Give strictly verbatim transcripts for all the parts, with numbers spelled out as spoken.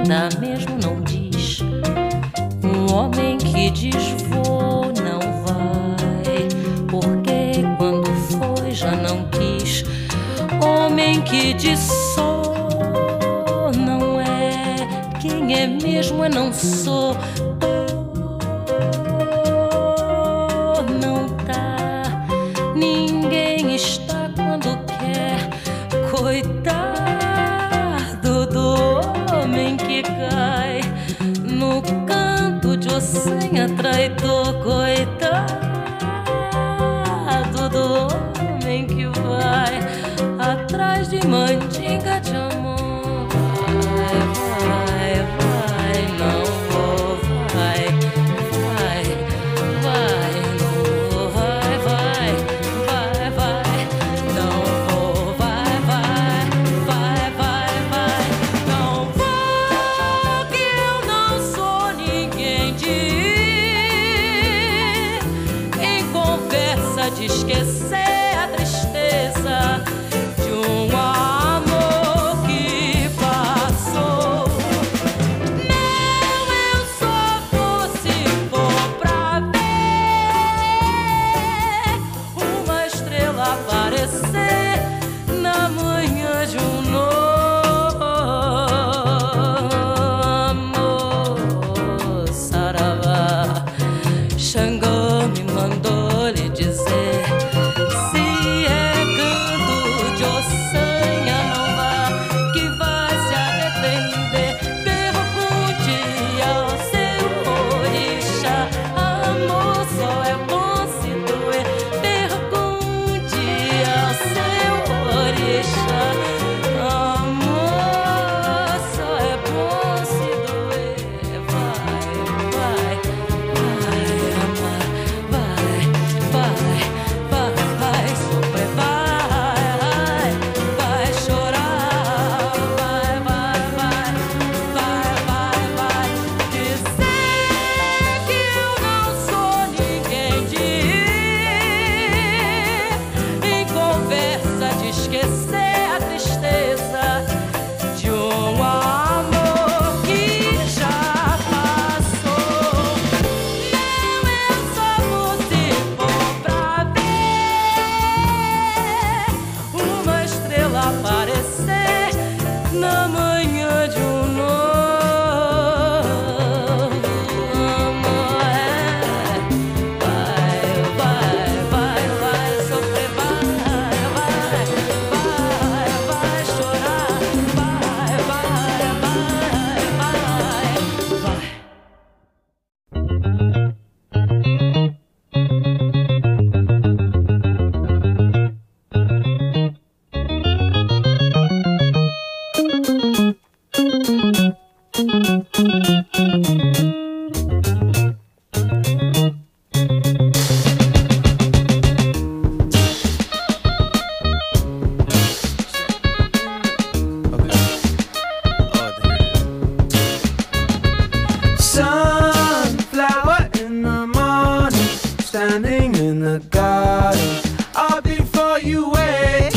nada mesmo não diz. Um homem que diz vou não vai, porque quando foi já não quis. Homem que diz sou não é, quem é mesmo é não sou. Tô, não tá, ninguém está quando quer. Coitado do homem que cai no canto de ossanha traidor. Coitado do homem que vai atrás de mandinga de amor. Vai, vai, vai, não vou, vai, vai, vai, não vou, vai, vai, vai, vai, não vou, vai, vai, vai, vai, vai, não vou, que eu não sou ninguém de ir em conversa de esquecer a tristeza de um amor que passou. Não, eu só vou se for pra ver uma estrela aparecer na manhã de um novo amor. Saravá, Xangô me mandou lhe dizer: se é canto de ossanha, não vá, que vai se arrepender. Pergunte ao seu orixá, amor só é bom se doer. Pergunte ao seu orixá, amor só é bom se doer. Vai, vai, vai amar, vai, vai, vai, vai sofrer, vai, vai chorar, vai, vai, vai, vai, vai, vai dizer que eu não sou ninguém de ir em conversa de esquecer a tristeza de um amor que já passou. Não, eu só vou se for pra ver uma estrela aparecer na manhã de um novo amor. Vai, vai, vai, vai sofrer, vai, vai, vai, vai chorar, vai, vai, vai, vai, vai. Sunflower in the morning, standing in the garden, all before you wait.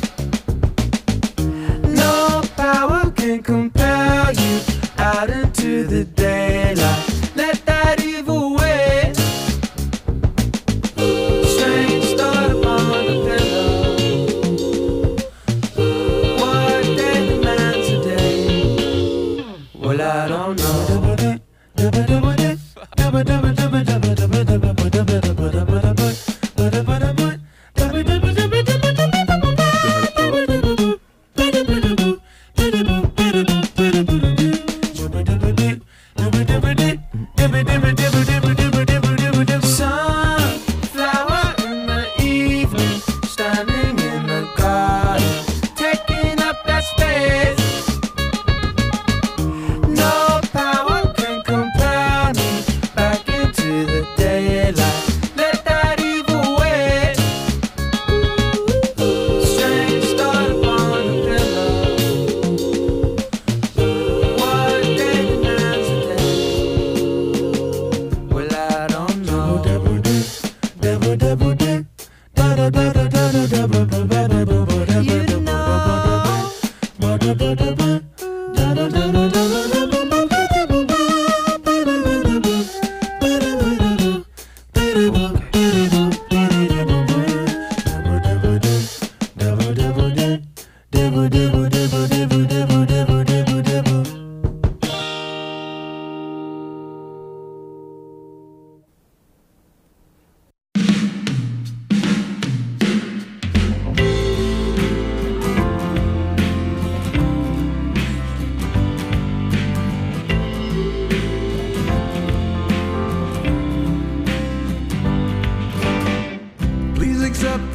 No power can compel you out into the daylight. Let that evil wait. Strange thought upon the pillow. What they demand today? Well, I don't know. Sunflower in the evening, standing in the garden, taking up that space. No power can compel me back into the daylight.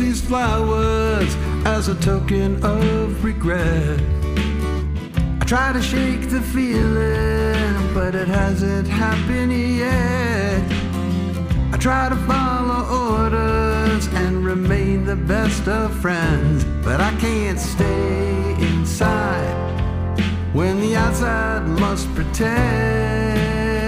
these flowers as a token of regret. I try to shake the feeling, but it hasn't happened yet. I try to follow orders and remain the best of friends, but I can't stay inside when the outside must pretend.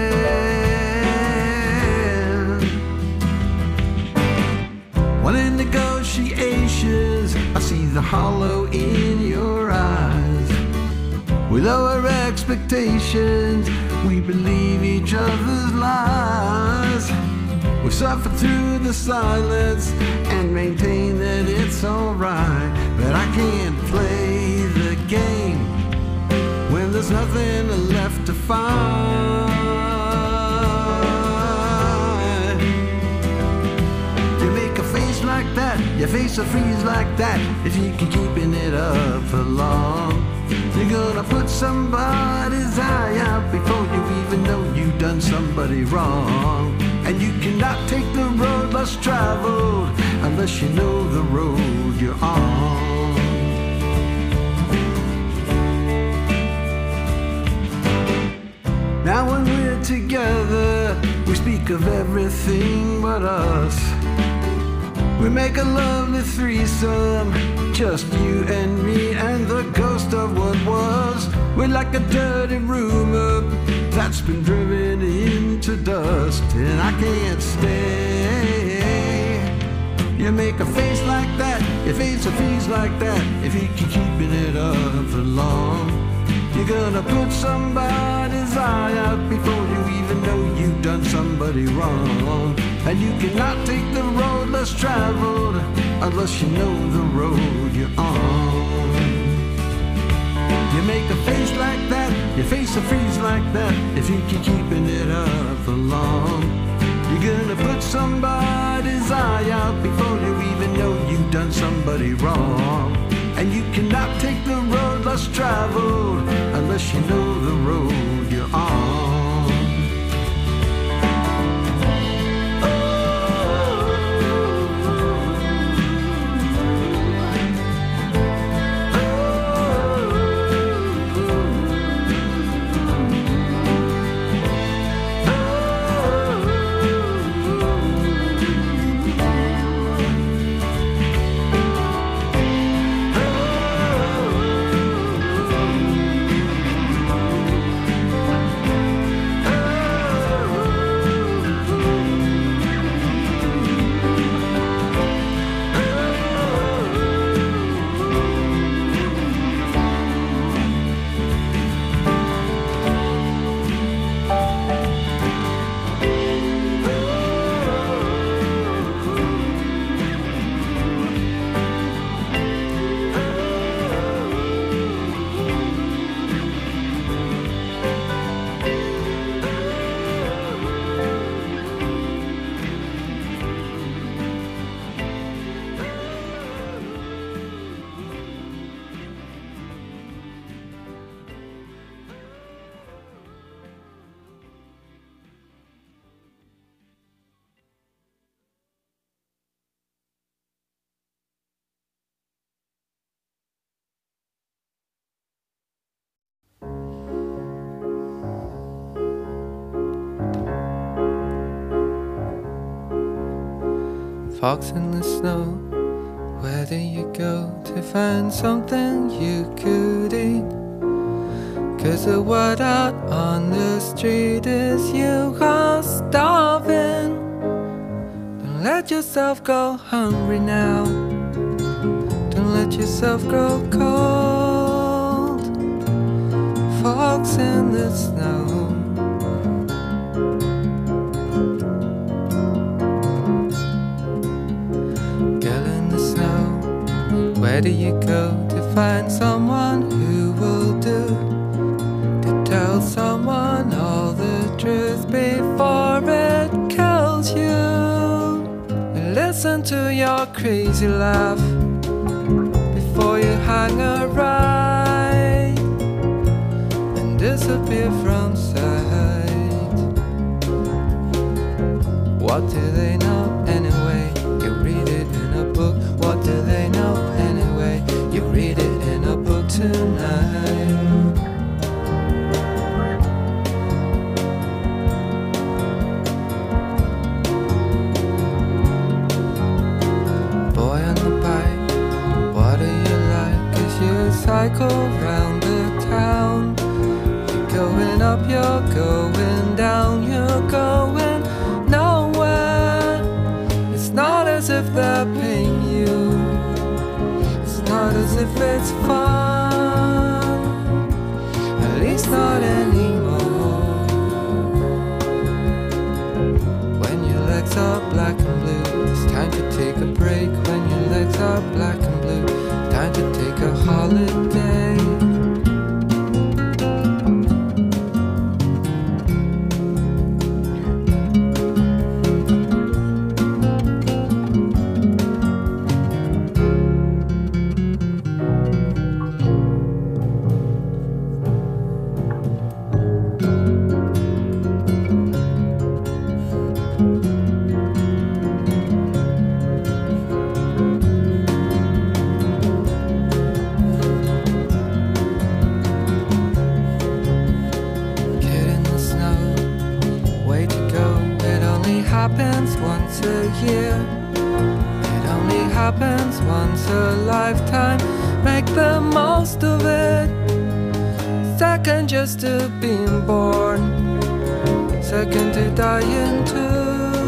Well, in negotiations, I see the hollow in your eyes. We lower expectations, we believe each other's lies. We suffer through the silence and maintain that it's alright, but I can't play the game when there's nothing left to find. You make a face like that, your face will freeze like that if you keep keeping it up for long. You're gonna put somebody's eye out before you even know you've done somebody wrong. And you cannot take the road less traveled unless you know the road you're on. Now when we're together, we speak of everything but us. We make a lovely threesome, just you and me and the ghost of what was. We're like a dirty rumor that's been driven into dust, and I can't stay. You make a face like that, your face will freeze like that if you keep keeping it up for long. You're gonna put somebody's eye out before you even know you've done somebody wrong. And you cannot take the road less traveled unless you know the road you're on. You make a face like that, your face will freeze like that if you keep keeping it up for long. You're gonna put somebody's eye out before you even know you've done somebody wrong. And you cannot take the road less traveled unless you know the road you're on. Fox in the snow, where do you go to find something you could eat? Cause the word out on the street is you are starving. Don't let yourself go hungry now. Don't let yourself grow cold. Fox in the snow. Where do you go to find someone who will do? To tell someone all the truth before it kills you. And listen to your crazy laugh before you hang a right and disappear from sight. What do they know anyway? You read it in a book. What cycle round the town. You're going up, you're going down, you're going nowhere. It's not as if they're paying you, it's not as if it's fun, at least not anymore. When your legs are black and blue, it's time to take a break. When your legs are black and blue, time to take a holiday. Happens once a year, it only happens once a lifetime. Make the most of it. Second just to being born, second to dying too.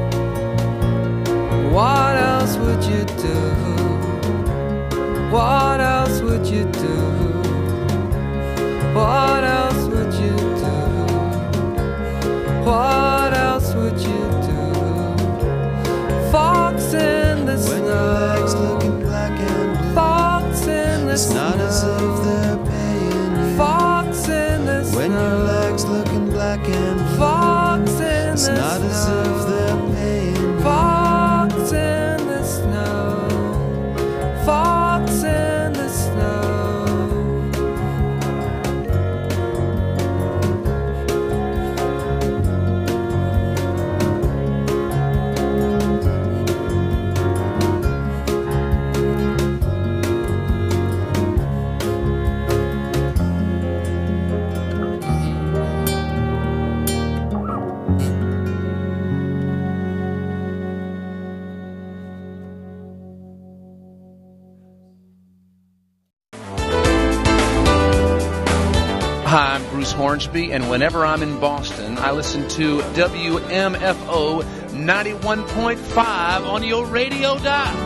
What else would you do? What else would you do? What else would you do? What else would you do? Fox in the snow. When your legs looking black and blue, Fox in the it's snow. not as if they're paying you. Fox in the snow. When your legs looking black and blue, Fox in it's the not snow. as if they're paying you. Fox in the snow. Fox in the snow. Hi, I'm Bruce Hornsby, and whenever I'm in Boston, I listen to W M F O ninety-one point five on your radio dial.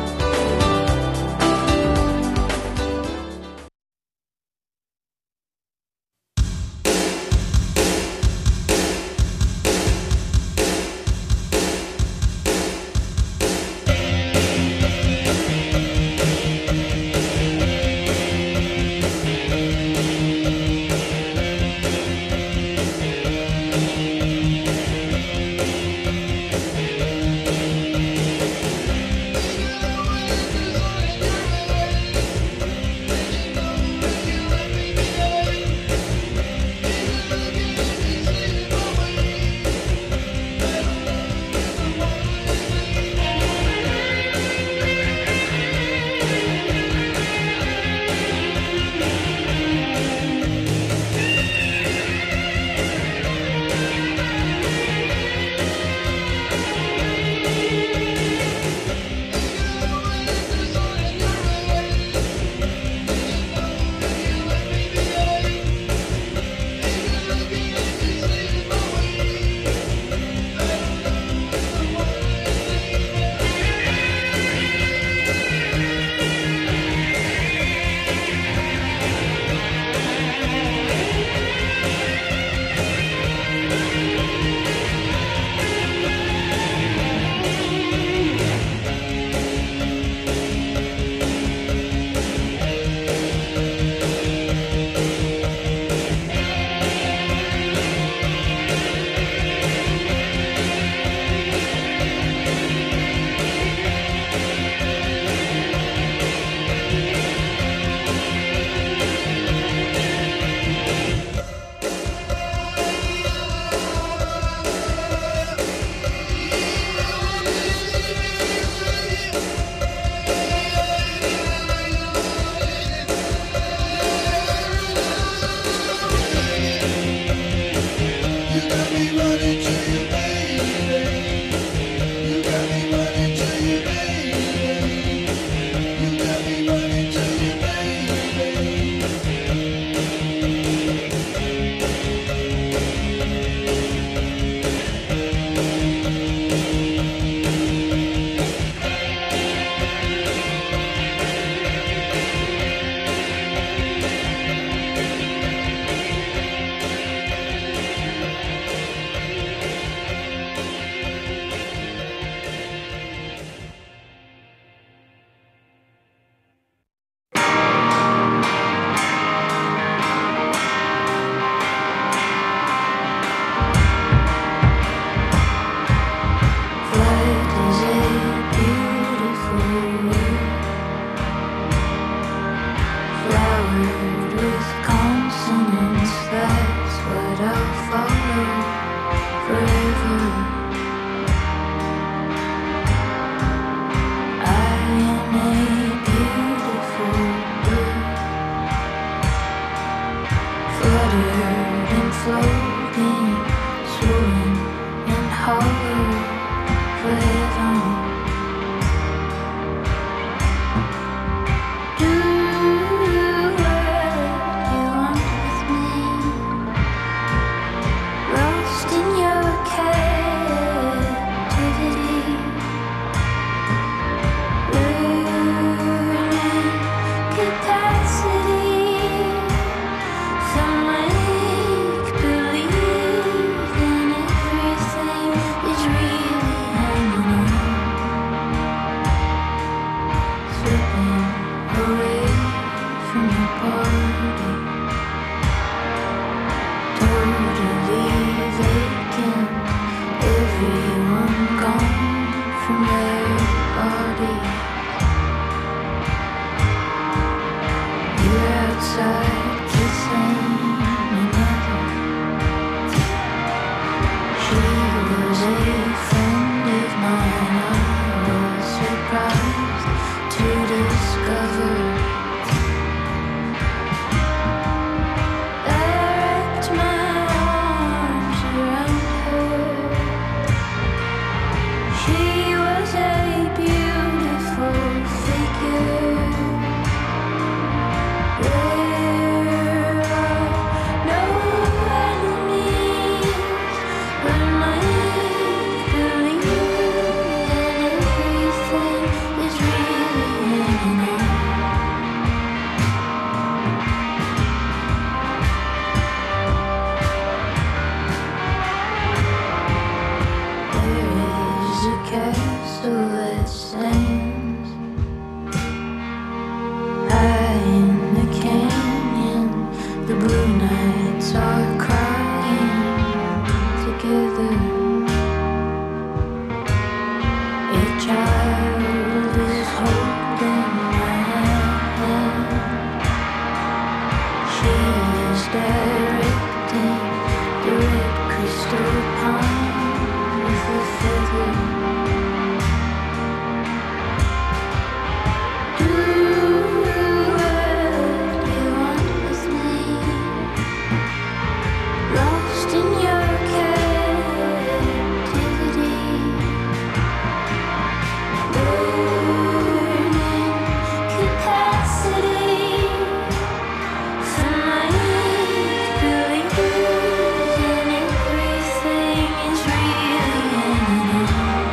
Everything is really hanging on.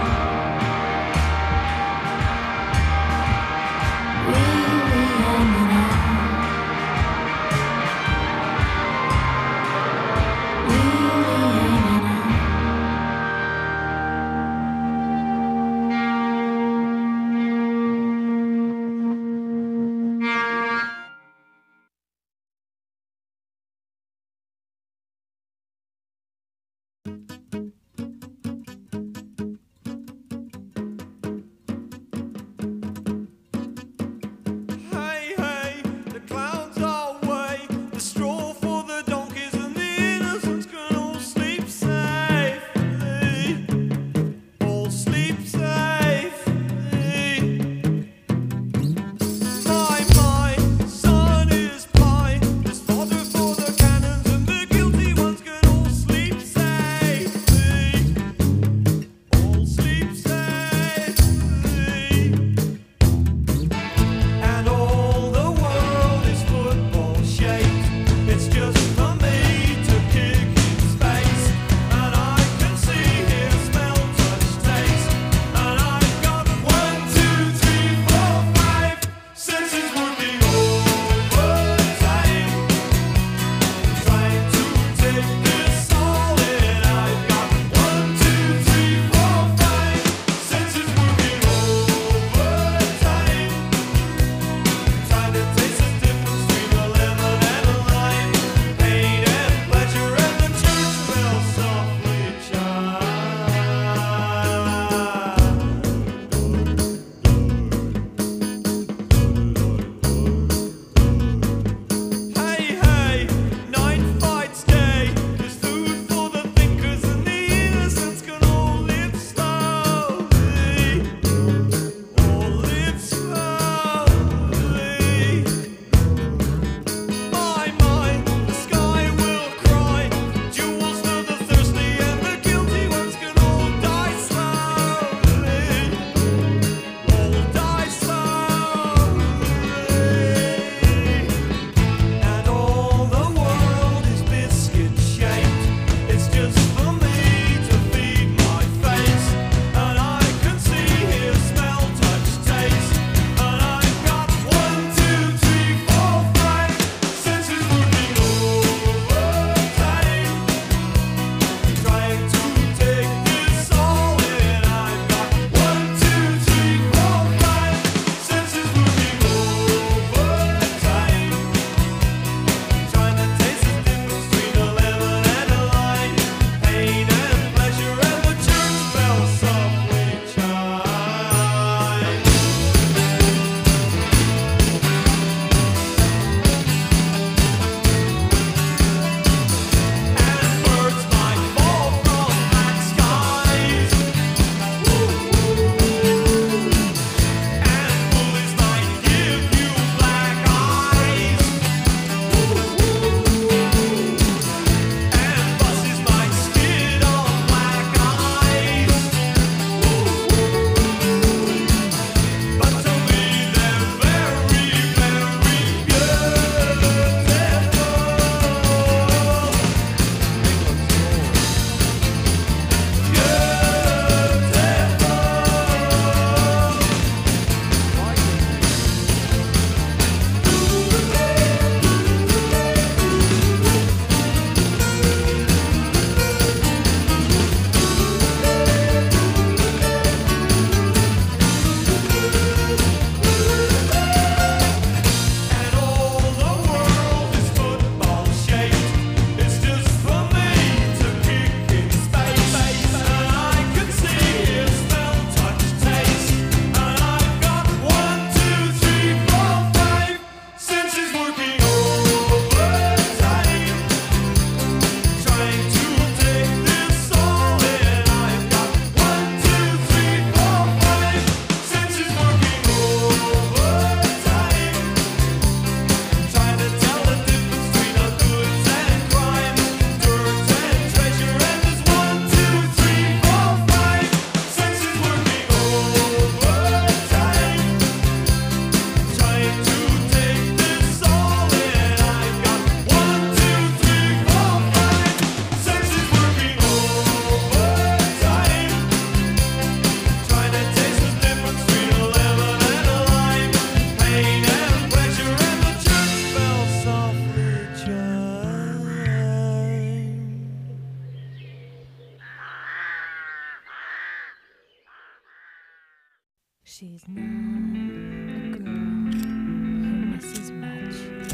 She's not a girl who misses much.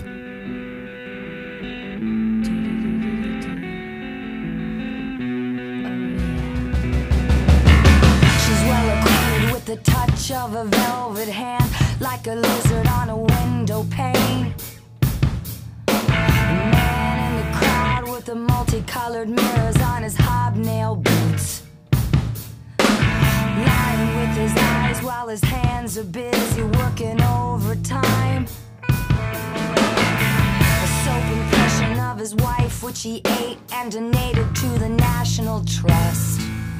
She's well acquainted with the touch of a velvet hand, like a lizard on a window pane. A man in the crowd with the multicolored mirrors on his hobnail boots, lying with his eyes while his hands are busy working overtime. A soap impression of his wife, which he ate and donated to the National Trust.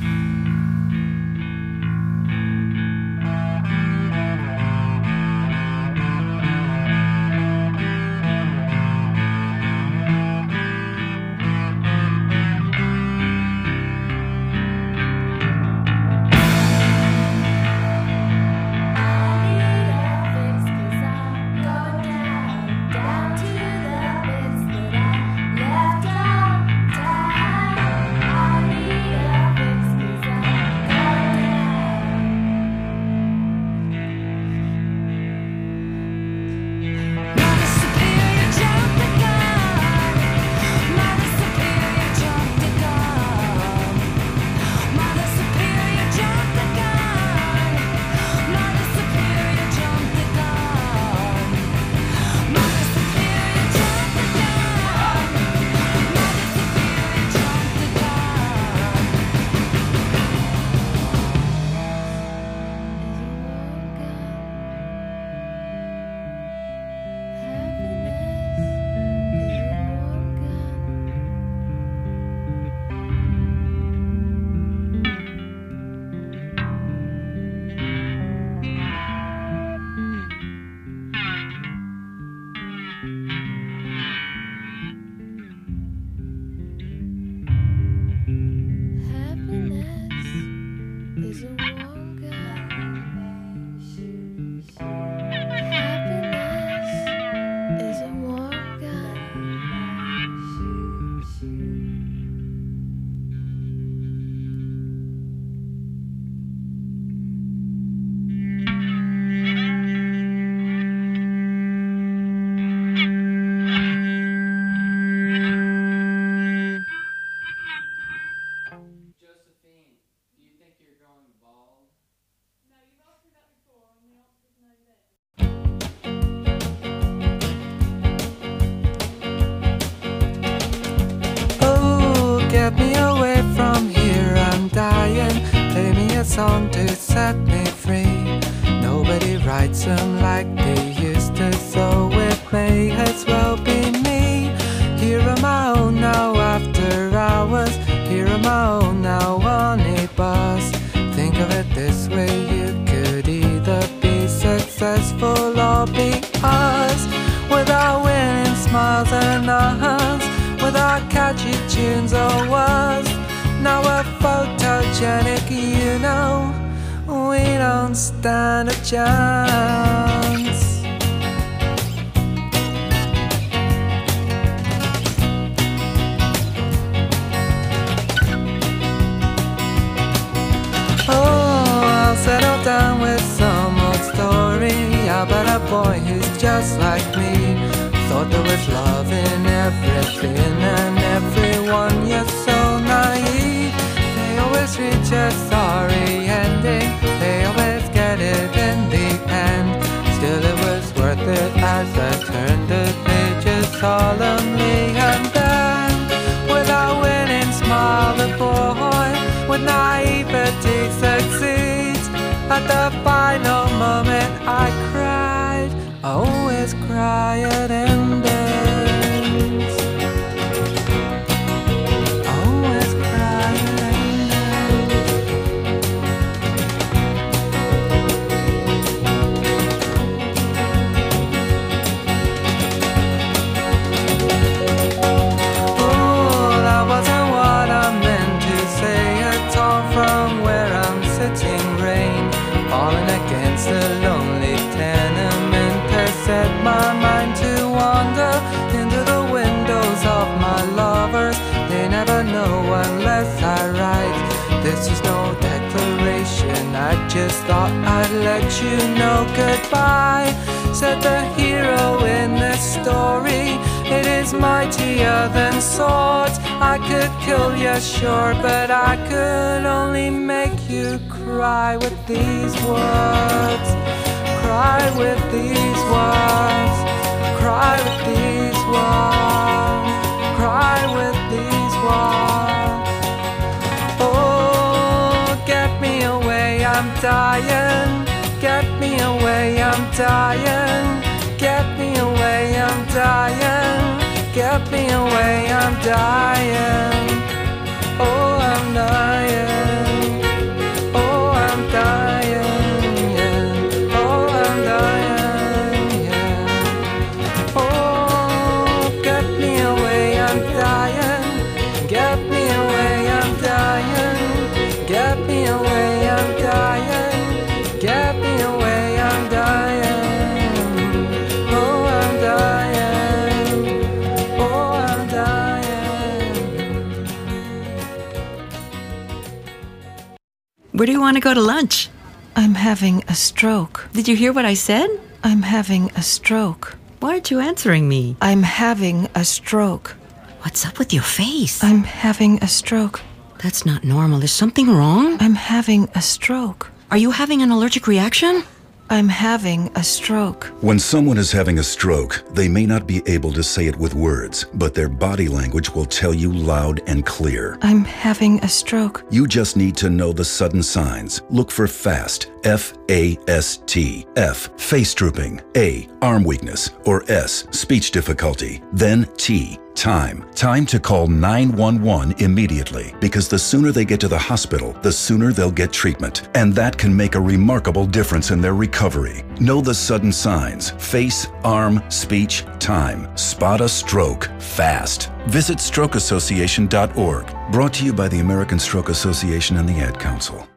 Song to set me free. Nobody writes them like they used to, so it may as well be me. Here on my own now after hours, here on my own now on a bus. Think of it this way, you could either be successful or be us. Without winning smiles and hugs, without catchy tunes or words. Now we're photogenic, you know, we don't stand a chance. Oh, I'll settle down with some old story about a boy who's just like me. Thought there was love in everything and everyone, you're so naive. They always reach a sorry ending, they always get it in the end. Still it was worth it as I turned the pages solemnly. And then, without winning smile, the boy with naivety succeeds. At the final moment I cried, I always cry at endings. I always cry at oh, that wasn't what I meant to say at all. From where I'm sitting, rain falling against the lonely tenement has set my mind to wander into the windows of my lovers. They never know unless I write. This is no declaration and I just thought I'd let you know goodbye. Said the hero in this story, it is mightier than swords. I could kill you, sure, but I could only make you cry with these words. Cry with these words. Cry with these words. Cry with these words. Oh, get me away, I'm dying. Get me away, I'm dying. Get me away, I'm dying. Get me away, I'm dying. Oh, I'm dying. Oh, I'm dying, yeah. Oh, I'm dying, yeah. Oh, get me away, I'm dying. Get me away, I'm dying. Get me away, I'm dying. Get me away, I'm dying. Oh, I'm dying. Oh, I'm dying. Where do you want to go to lunch? I'm having a stroke. Did you hear what I said? I'm having a stroke. Why aren't you answering me? I'm having a stroke. What's up with your face? I'm having a stroke. That's not normal. Is something wrong? I'm having a stroke. Are you having an allergic reaction? I'm having a stroke. When someone is having a stroke, they may not be able to say it with words, but their body language will tell you loud and clear. I'm having a stroke. You just need to know the sudden signs. Look for FAST, F A S T. F, face drooping. A, arm weakness. Or S, speech difficulty. Then T, time. Time to call nine one one immediately, because the sooner they get to the hospital, the sooner they'll get treatment. And that can make a remarkable difference in their recovery. Know the sudden signs. Face, arm, speech, time. Spot a stroke fast. Visit stroke association dot org. Brought to you by the American Stroke Association and the Ad Council.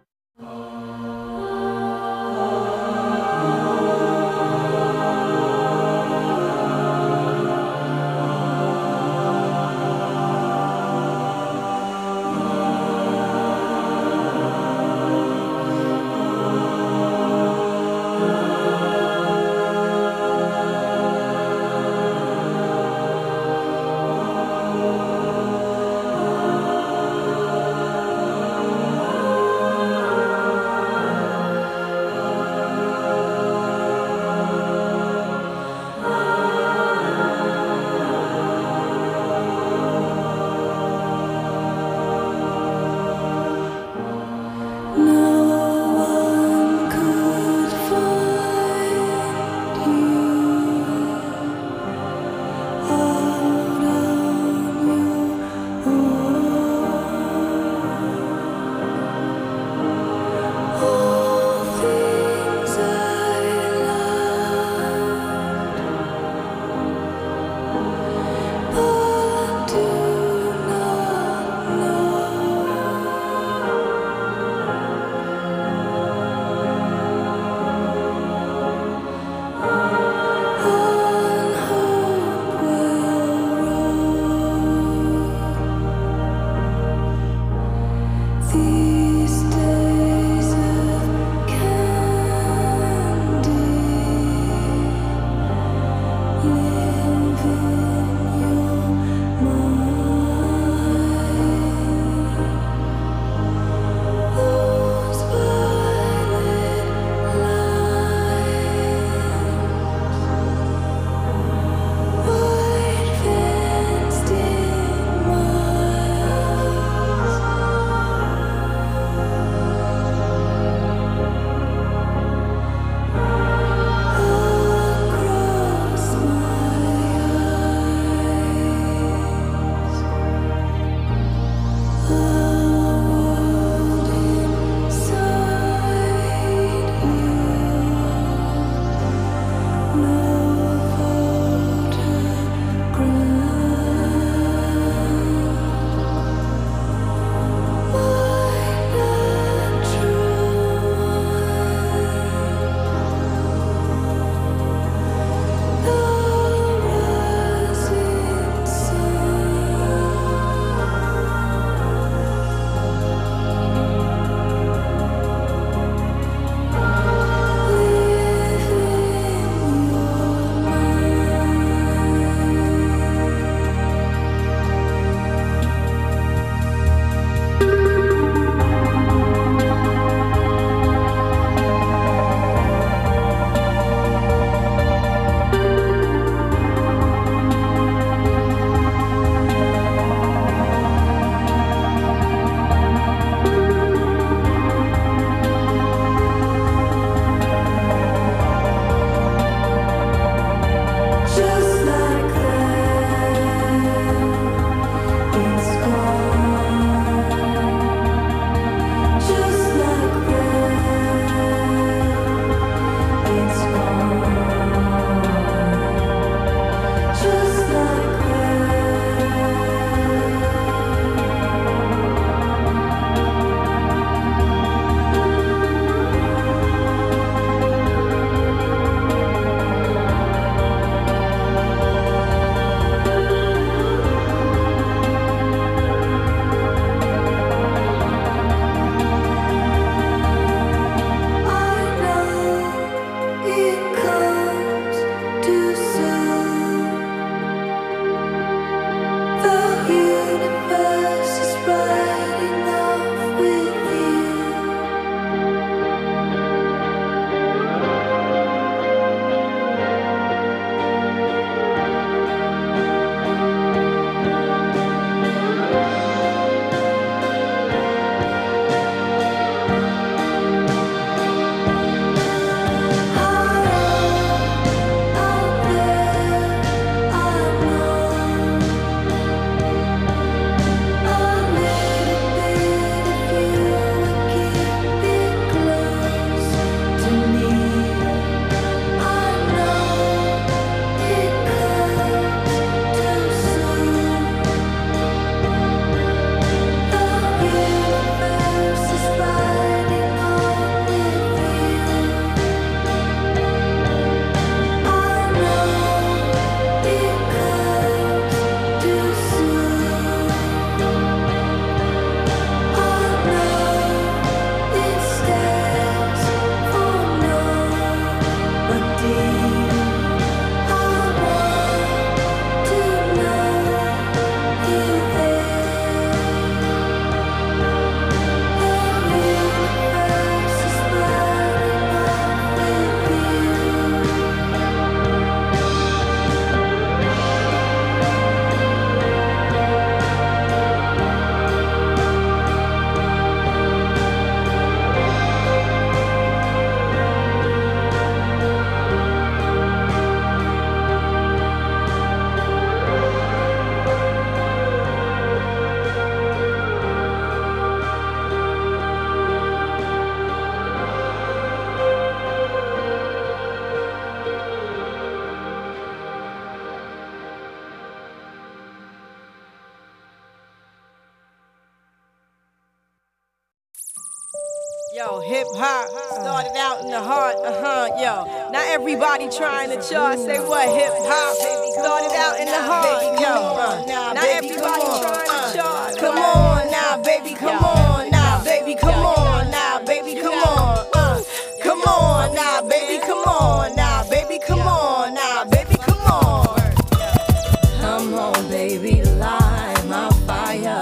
Yo, hip hop started out in the heart, uh huh, yo. Now everybody trying to chart, say what? Hip hop started out in the heart, yo. Now everybody trying to chart. Come on now, baby, come on now, baby, come on now, baby, come on. Uh, come on now, baby, come on now, baby, come on now, baby, come on. Come on, baby, light my fire.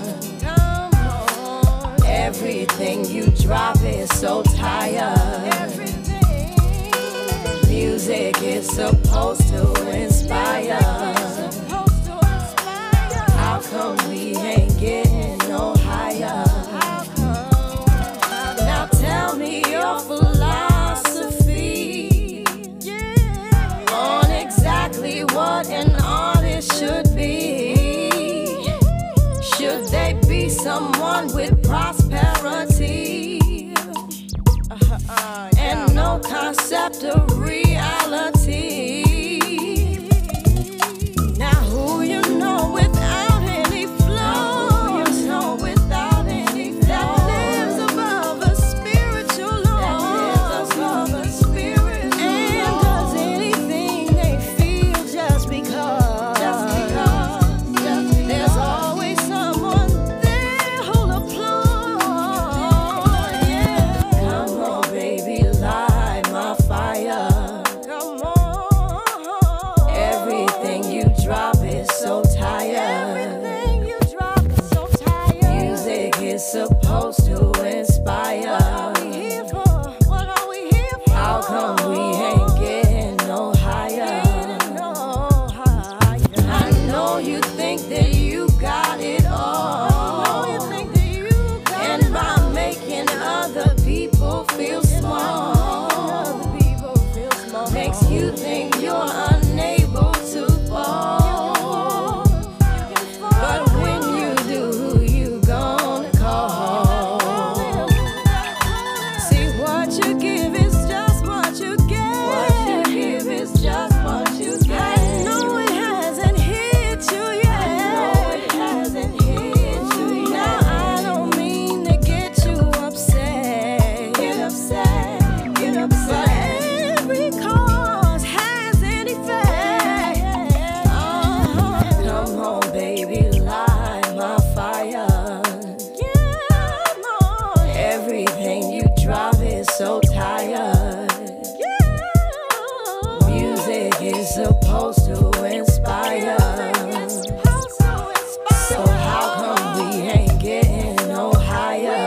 Everything you drop is so tired. Music is supposed to inspire. How come we ain't getting no higher? Now tell me your philosophy on exactly what an artist should be. Should they be someone with prosperity and no concept of reality? Now who you know without any flow? Who you know without any flow? That lives above a spiritual law. That lives above a spiritual law. And does anything they feel just because. Just because. Just because. There's always someone there who'll applaud. Yeah. Come on, baby, light my fire. Come on. Everything you drop is so tired. Everything you drop is so tired. Music is supposed to inspire. What are we here for? What are we here for? How come we ain't getting no higher? No higher. I know you think that you got it all. You think that you got and it by all. Making other people feel small, other people feel small, makes you think you're unable to fall. But when you do, who you gonna call? See, what you give is just what you get. What you give is just what you get. I know it hasn't hit you yet. I know it hasn't hit you yet. Now I don't mean to get you upset. Get upset, get upset. But every cause has an effect. Uh-huh. Come on, baby, light my fire. Come on. Everything you drop is so tired. Music is supposed to inspire. So how come we ain't getting no higher?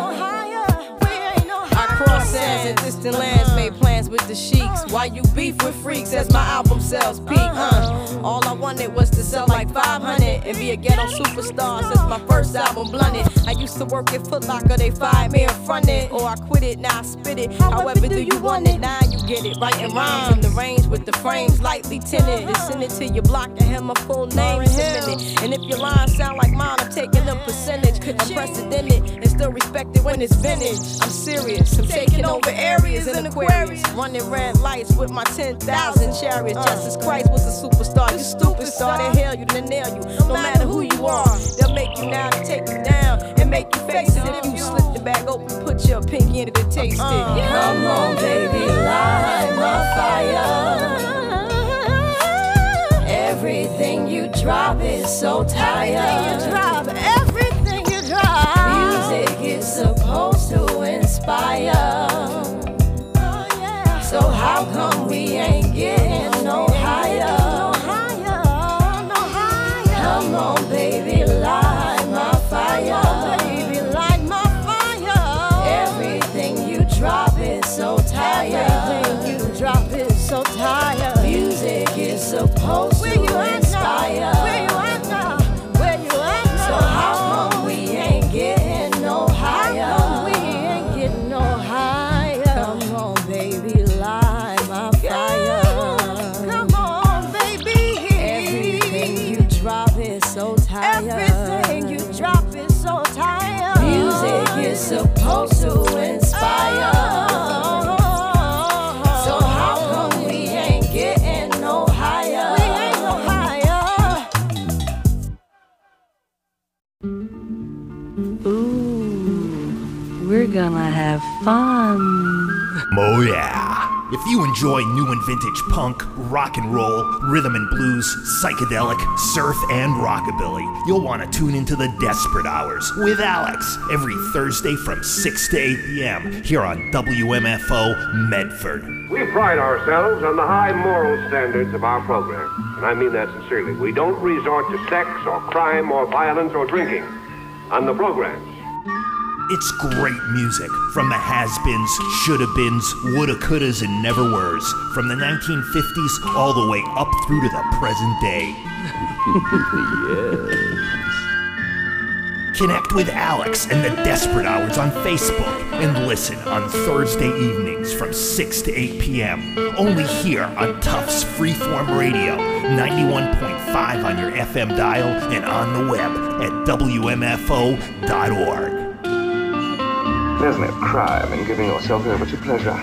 I cross sands and distant lands, made plans with the sheiks. Why you beef with freaks as my album sells peak, huh? All I wanted was to sell like five hundred and be a ghetto superstar since my first album blunted. I used to work at Foot Locker, they fired me and fronted. Or I quit it, now I spit it. However do you want it? Now you get it. Writing rhymes in the range with the frames lightly tinted. And send it to your block and have my full name sipping it. And if your lines sound like mine, I'm taking a percentage. Unprecedented and still respected when it's vintage. I'm serious, I'm taking over areas in Aquarius. Running red lights with my ten thousand chariots. Jesus Christ was a superstar, you stupid star. They hail you, they nail you. No matter who you are, they'll make you now to take you down and make you face it. If you slip the bag open, put your pinky in it and taste it. Come on, baby, light my fire. Everything you drop is so tired. Everything you drop, everything you drop. Music is supposed to inspire. So how come we ain't getting no higher? No higher, no higher. Come on, baby, light my fire. Baby, light my fire. Everything you drop is so tired. Everything you drop is so tired. Music is supposed Where to you at now? inspire. Where you at now? Where you at now? So how we're gonna have fun. Oh yeah. If you enjoy new and vintage punk, rock and roll, rhythm and blues, psychedelic, surf, and rockabilly, you'll want to tune into the Desperate Hours with Alex every Thursday from six to eight p.m. here on W M F O Medford. We pride ourselves on the high moral standards of our program, and I mean that sincerely. We don't resort to sex or crime or violence or drinking on the programs. It's great music from the has-beens, shoulda-beens, woulda-couldas, and never-weres, from the nineteen fifties all the way up through to the present day. Yes. Connect with Alex and the Desperate Hours on Facebook and listen on Thursday evenings from six to eight p.m. only here on Tufts Freeform Radio, ninety-one point five on your F M dial and on the web at W M F O dot org. There's no crime in giving yourself over to pleasure.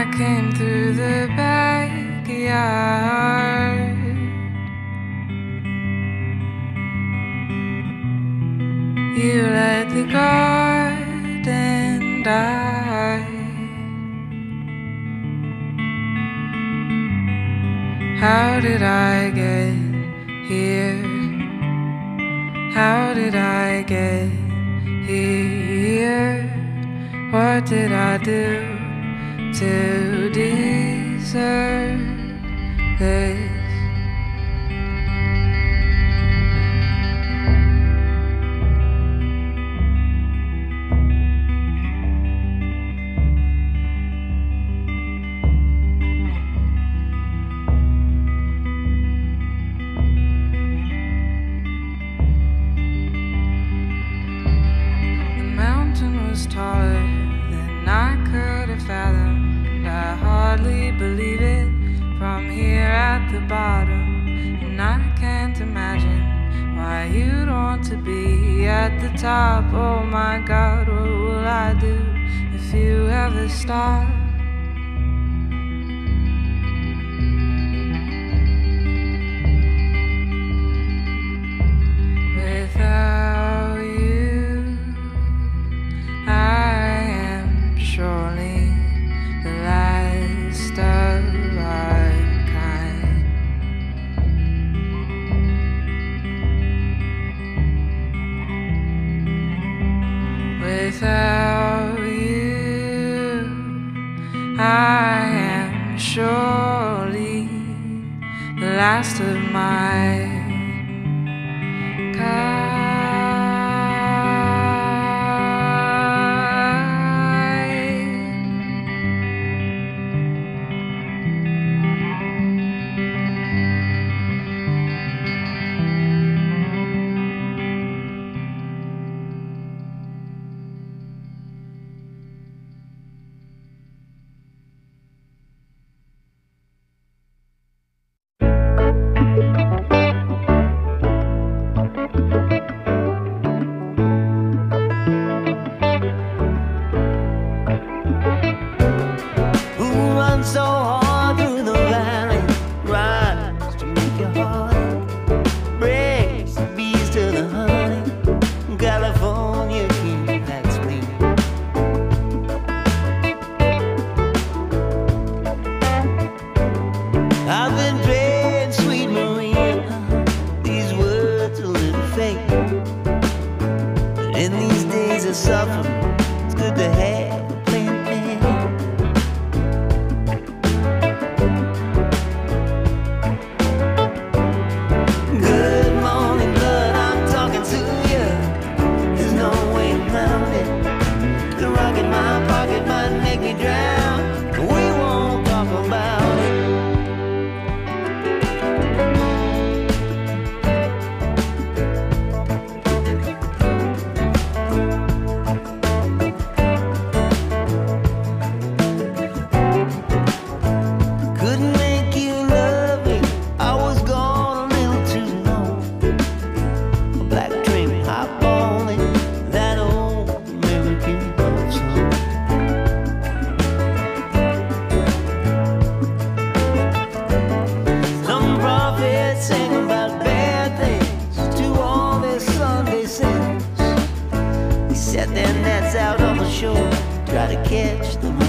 I came through the backyard. You let the garden die. How did I get here? How did I get here? What did I do to deserve this? Taller than I could have fathomed. I hardly believe it from here at the bottom. And I can't imagine why you'd want to be at the top. Oh my God, what will I do if you ever stop? Without you, I am surely the last of our kind. Without you, I am surely the last of my kind. So hard through the valley, rise to make your heart, breaks the bees to the honey. California king, that's me. I've been playing Sweet Maria, these words a little fake, but in these days of suffering, it's good to have a plan B. Set their nets out on the shore, try to catch the